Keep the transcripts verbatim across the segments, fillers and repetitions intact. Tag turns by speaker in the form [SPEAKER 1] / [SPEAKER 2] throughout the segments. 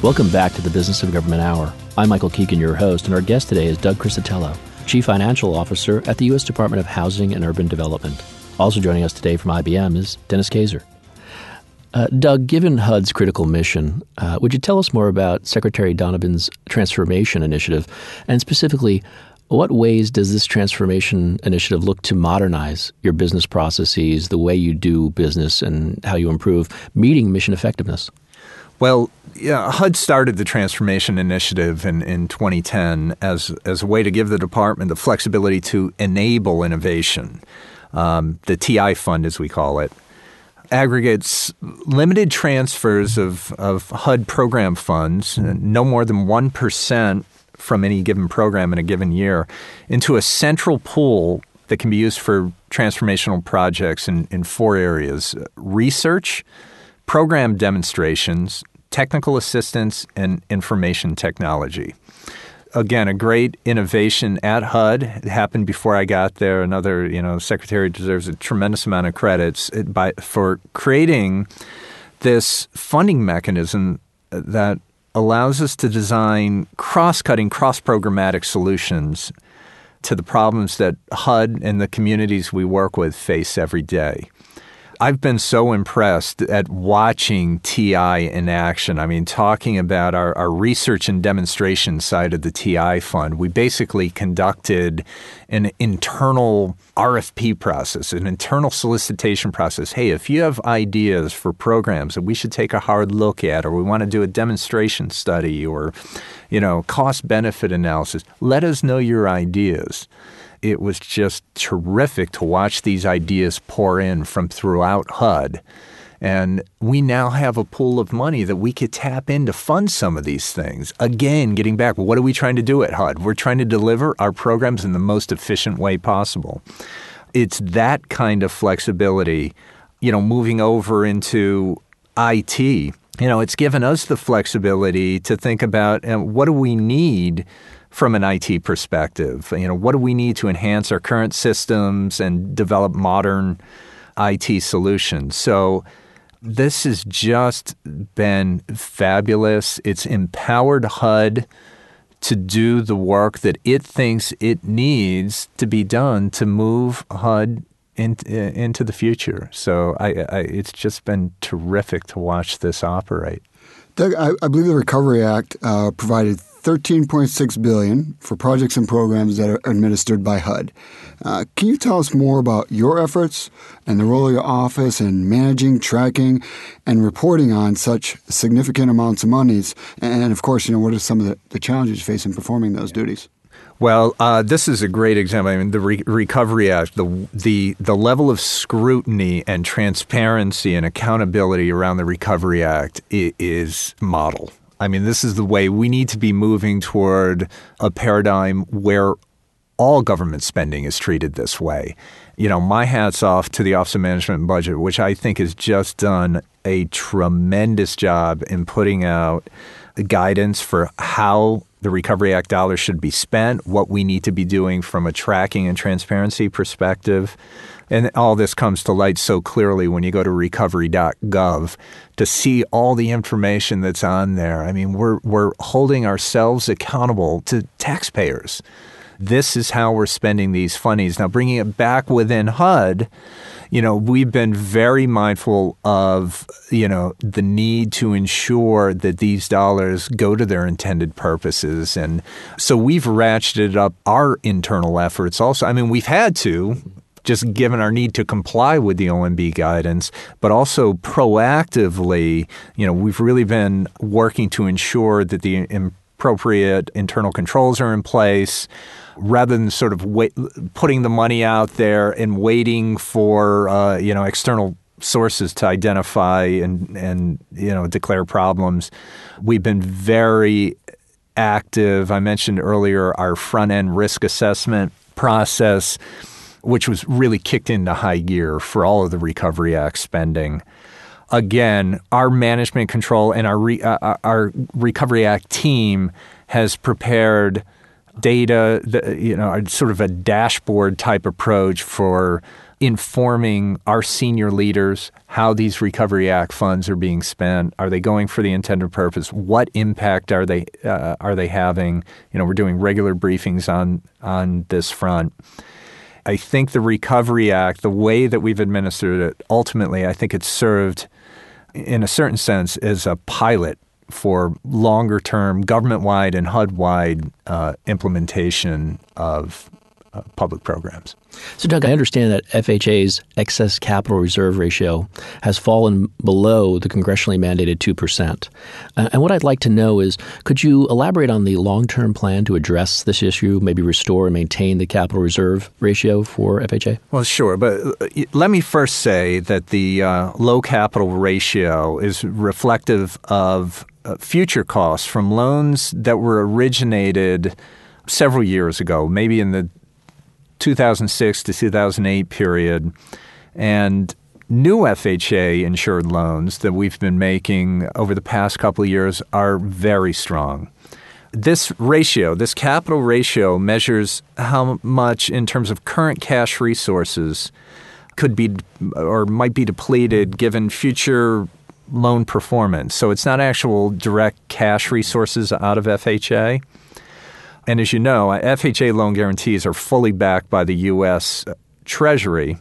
[SPEAKER 1] Welcome back to the Business of Government Hour. I'm Michael Keegan, your host, and our guest today is Doug Criscitello, Chief Financial Officer at the U S Department of Housing and Urban Development. Also joining us today from I B M is Dennis Kazer. Uh, Doug, given H U D's critical mission, uh, would you tell us more about Secretary Donovan's transformation initiative, and specifically, what ways does this transformation initiative look to modernize your business processes, the way you do business, and how you improve meeting mission effectiveness?
[SPEAKER 2] Well, yeah, H U D started the transformation initiative in, in twenty ten as, as a way to give the department the flexibility to enable innovation. Um, the T I Fund, as we call it, aggregates limited transfers of, of H U D program funds, no more than one percent from any given program in a given year, into a central pool that can be used for transformational projects in, in four areas: research, program demonstrations, technical assistance, and information technology. Again, a great innovation at H U D. It happened before I got there. Another, you know, secretary deserves a tremendous amount of credits by, for creating this funding mechanism that allows us to design cross-cutting, cross-programmatic solutions to the problems that H U D and the communities we work with face every day. I've been so impressed at watching T I in action. I mean, talking about our, our research and demonstration side of the T I Fund, we basically conducted an internal R F P process, an internal solicitation process. Hey, if you have ideas for programs that we should take a hard look at, or we want to do a demonstration study, or, you know, cost-benefit analysis, let us know your ideas. It was just terrific to watch these ideas pour in from throughout H U D. And we now have a pool of money that we could tap in to fund some of these things. Again, getting back, what are we trying to do at H U D? We're trying to deliver our programs in the most efficient way possible. It's that kind of flexibility, you know, moving over into I T. You know, it's given us the flexibility to think about, uh, what do we need from an I T perspective? You know, what do we need to enhance our current systems and develop modern I T solutions? So this has just been fabulous. It's empowered H U D to do the work that it thinks it needs to be done to move H U D in, into the future. So I, I, it's just been terrific to watch this operate.
[SPEAKER 3] Doug, I, I believe the Recovery Act uh, provided thirteen point six billion dollars for projects and programs that are administered by H U D. Uh, can you tell us more about your efforts and the role of your office in managing, tracking, and reporting on such significant amounts of monies? And, of course, you know, what are some of the, the challenges you face in performing those duties?
[SPEAKER 2] Well, uh, this is a great example. I mean, the Re- Recovery Act, the, the the level of scrutiny and transparency and accountability around the Recovery Act is, is model. I mean, this is the way we need to be moving toward a paradigm where all government spending is treated this way. You know, my hat's off to the Office of Management and Budget, which I think has just done a tremendous job in putting out guidance for how the Recovery Act dollars should be spent, what we need to be doing from a tracking and transparency perspective. And all this comes to light so clearly when you go to recovery dot gov to see all the information that's on there. I mean, we're we're holding ourselves accountable to taxpayers. This is how we're spending these funds. Now, bringing it back within H U D, you know, we've been very mindful of, you know, the need to ensure that these dollars go to their intended purposes. And so we've ratcheted up our internal efforts also. I mean, we've had to, just given our need to comply with the O M B guidance, but also proactively, you know, we've really been working to ensure that the appropriate internal controls are in place, rather than sort of wait, putting the money out there and waiting for, uh, you know, external sources to identify and, and, you know, declare problems. We've been very active. I mentioned earlier our front-end risk assessment process, which was really kicked into high gear for all of the Recovery Act spending. Again, our management control and our re, uh, our Recovery Act team has prepared data, you know, sort of a dashboard type approach for informing our senior leaders how these Recovery Act funds are being spent. Are they going for the intended purpose? What impact are they uh, are they having? You know, we're doing regular briefings on on this front. I think the Recovery Act, the way that we've administered it, ultimately, I think it's served, in a certain sense, as a pilot for longer-term government-wide and H U D-wide uh, implementation of uh, public programs.
[SPEAKER 1] So, Doug, I understand that F H A's excess capital reserve ratio has fallen below the congressionally mandated two percent. Uh, and what I'd like to know is, could you elaborate on the long-term plan to address this issue, maybe restore and maintain the capital reserve ratio for F H A?
[SPEAKER 2] Well, sure. But let me first say that the uh, low capital ratio is reflective of uh, future costs from loans that were originated several years ago, maybe in the two thousand six to two thousand eight period, and new F H A insured loans that we've been making over the past couple of years are very strong. This ratio, this capital ratio, measures how much in terms of current cash resources could be or might be depleted given future loan performance. So it's not actual direct cash resources out of F H A. And as you know, F H A loan guarantees are fully backed by the U S Treasury.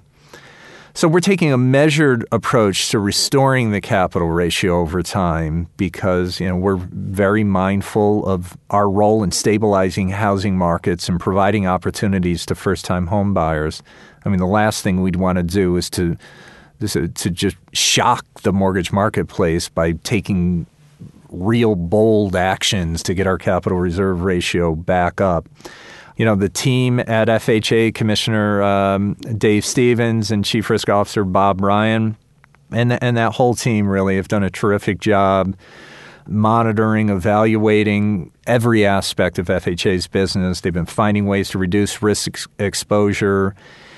[SPEAKER 2] So we're taking a measured approach to restoring the capital ratio over time because, you know, we're very mindful of our role in stabilizing housing markets and providing opportunities to first-time home buyers. I mean, the last thing we'd want to do is to to just shock the mortgage marketplace by taking real bold actions to get our capital reserve ratio back up. You know, the team at F H A, Commissioner um, Dave Stevens and Chief Risk Officer Bob Ryan, and, and that whole team really have done a terrific job monitoring, evaluating every aspect of F H A's business. They've been finding ways to reduce risk ex- exposure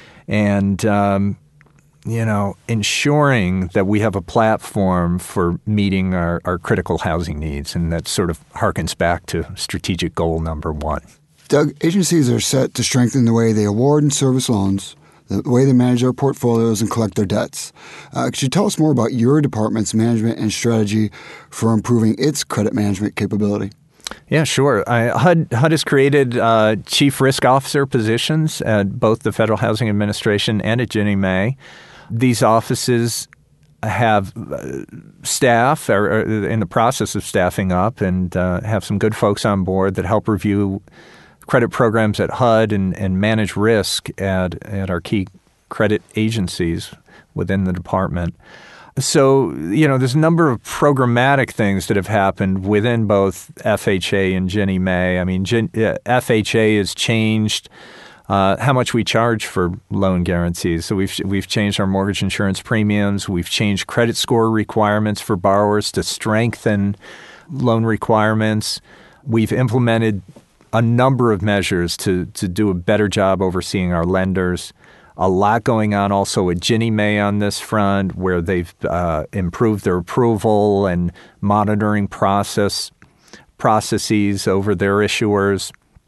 [SPEAKER 2] and um, you know, ensuring that we have a platform for meeting our, our critical housing needs. And that sort of harkens back to strategic goal number one.
[SPEAKER 3] Doug, agencies are set to strengthen the way they award and service loans, the way they manage their portfolios and collect their debts. Uh, could you tell us more about your department's management and strategy for improving its credit management capability?
[SPEAKER 2] Yeah, sure. I, H U D, H U D has created uh, chief risk officer positions at both the Federal Housing Administration and at Ginnie Mae. These offices have uh, staff, are, are in the process of staffing up, and uh, have some good folks on board that help review credit programs at H U D and, and manage risk at, at our key credit agencies within the department. So, you know, there's a number of programmatic things that have happened within both F H A and Ginnie Mae. I mean, Gin, uh, F H A has changed uh, how much we charge for loan guarantees. So we've we've changed our mortgage insurance premiums. We've changed credit score requirements for borrowers to strengthen loan requirements. We've implemented a number of measures to to do a better job overseeing our lenders. A lot going on also at Ginnie Mae on this front, where they've uh, improved their approval and monitoring process processes over their issuers.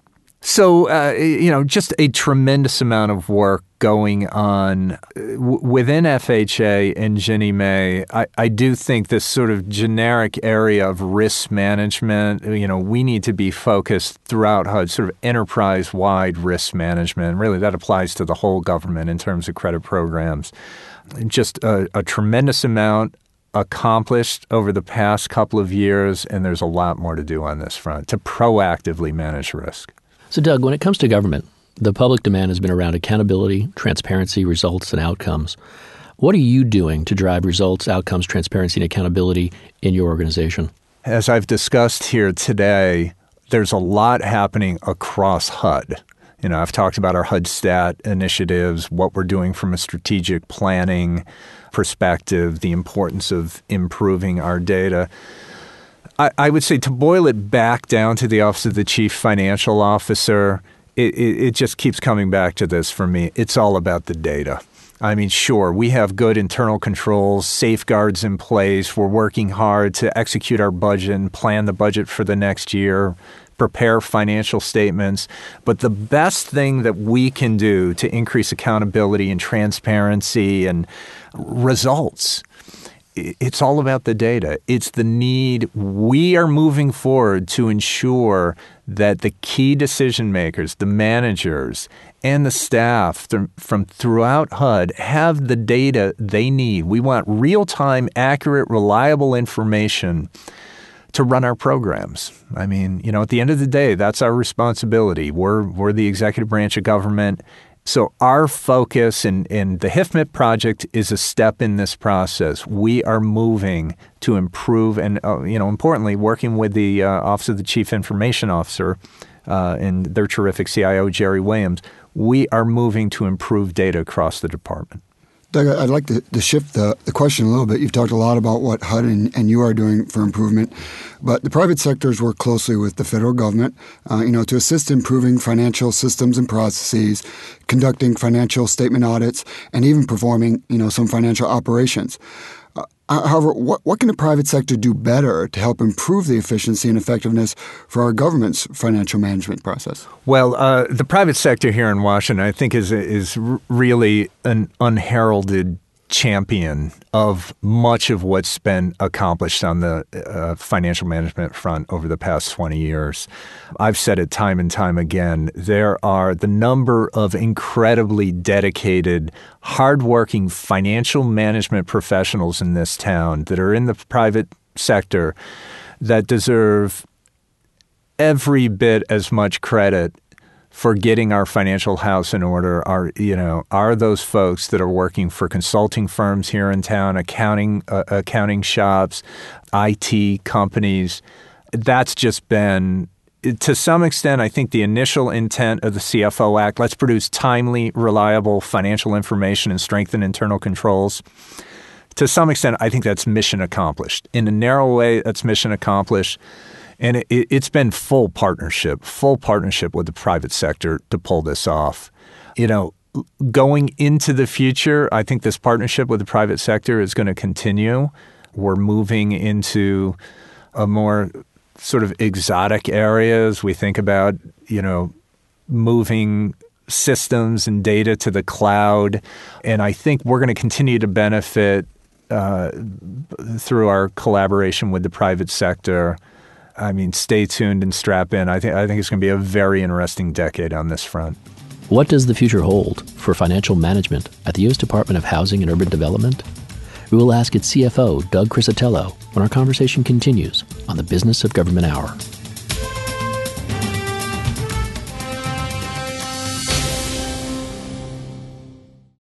[SPEAKER 2] So, uh, you know, just a tremendous amount of work going on w- within F H A and Ginnie Mae. I, I do think this sort of generic area of risk management, you know, we need to be focused throughout H U D, sort of enterprise-wide risk management. Really, that applies to the whole government in terms of credit programs. Just a, a tremendous amount accomplished over the past couple of years, and there's a lot more to do on this front to proactively manage risk.
[SPEAKER 1] So, Doug, when it comes to government, the public demand has been around accountability, transparency, results, and outcomes. What are you doing to drive results, outcomes, transparency, and accountability in your organization?
[SPEAKER 2] As I've discussed here today, there's a lot happening across H U D. You know, I've talked about our H U D Stat initiatives, what we're doing from a strategic planning perspective, the importance of improving our data. I, I would say to boil it back down to the Office of the Chief Financial Officer, it, it, it just keeps coming back to this for me. It's all about the data. I mean, sure, we have good internal controls, safeguards in place. We're working hard to execute our budget and plan the budget for the next year, prepare financial statements. But the best thing that we can do to increase accountability and transparency and results, it's all about the data. It's the need. We are moving forward to ensure that the key decision makers, the managers, and the staff th- from throughout H U D have the data they need. We want real-time, accurate, reliable information to run our programs. I mean, you know, at the end of the day, that's our responsibility. We're we're the executive branch of government. So our focus in, in the H I F M I T project is a step in this process. We are moving to improve and, uh, you know, importantly, working with the uh, Office of the Chief Information Officer uh, and their terrific C I O, Jerry Williams. We are moving to improve data across the department.
[SPEAKER 3] Doug, I'd like to, to shift the, the question a little bit. You've talked a lot about what H U D and, and you are doing for improvement, but the private sectors work closely with the federal government, uh, you know, to assist improving financial systems and processes, conducting financial statement audits, and even performing, you know, some financial operations. Uh, however, what, what can the private sector do better to help improve the efficiency and effectiveness for our government's financial management process?
[SPEAKER 2] Well, uh, the private sector here in Washington, I think, is is really an unheralded champion of much of what's been accomplished on the uh, financial management front over the past twenty years. I've said it time and time again. There are the number of incredibly dedicated, hardworking financial management professionals in this town that are in the private sector that deserve every bit as much credit for getting our financial house in order. Are you know are those folks that are working for consulting firms here in town, accounting uh, accounting shops, I T companies. That's just been, to some extent, I think the initial intent of the C F O Act. Let's produce timely, reliable financial information and strengthen internal controls. To some extent, I think that's mission accomplished. In a narrow way, that's mission accomplished. And it, it's been full partnership, full partnership with the private sector to pull this off. You know, going into the future, I think this partnership with the private sector is going to continue. We're moving into a more sort of exotic areas. We think about, you know, moving systems and data to the cloud. And I think we're going to continue to benefit uh, through our collaboration with the private sector. I mean, stay tuned and strap in. I think I think it's going to be a very interesting decade on this front.
[SPEAKER 1] What does the future hold for financial management at the U S Department of Housing and Urban Development? We will ask its C F O, Doug Criscitello, when our conversation continues on the Business of Government Hour.